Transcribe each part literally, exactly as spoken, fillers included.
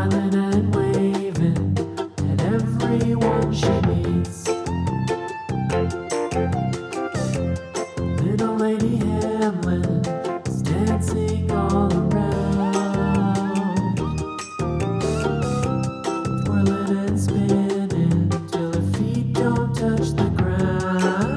smiling and waving at everyone she meets. Little Lady Hamlin is dancing all around, twirling and spinning till her feet don't touch the ground.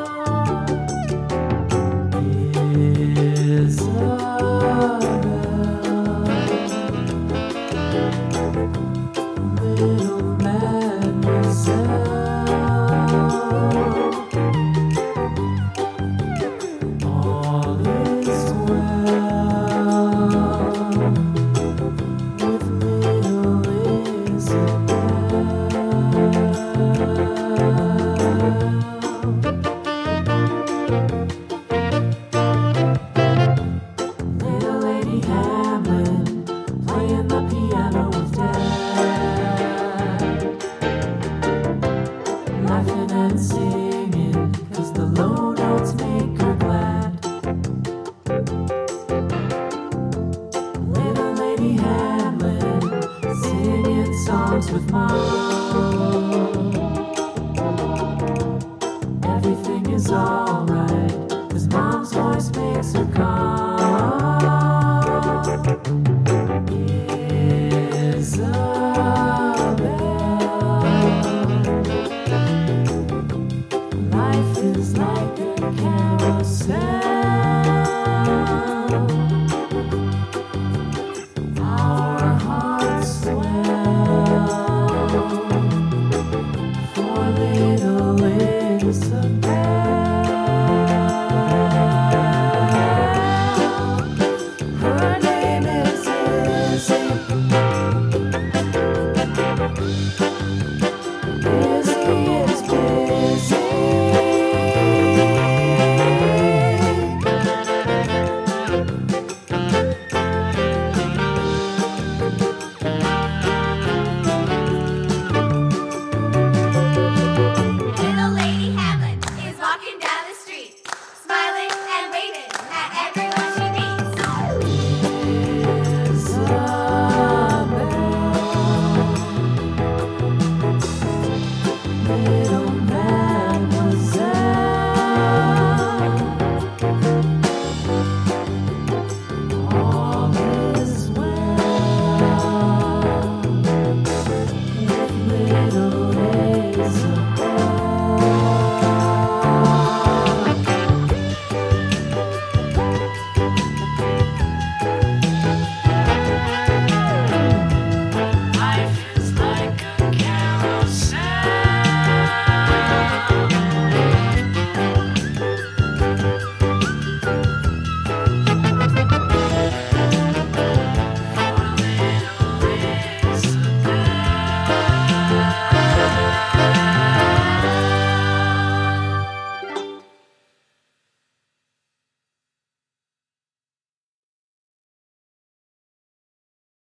Little mademoiselle, all is well with little Isabel. Little Lady Hamlin playing the piano with Dad, laughing and singing, 'cause the low notes make her glad. Little Lady Hamlin singing songs with Mom.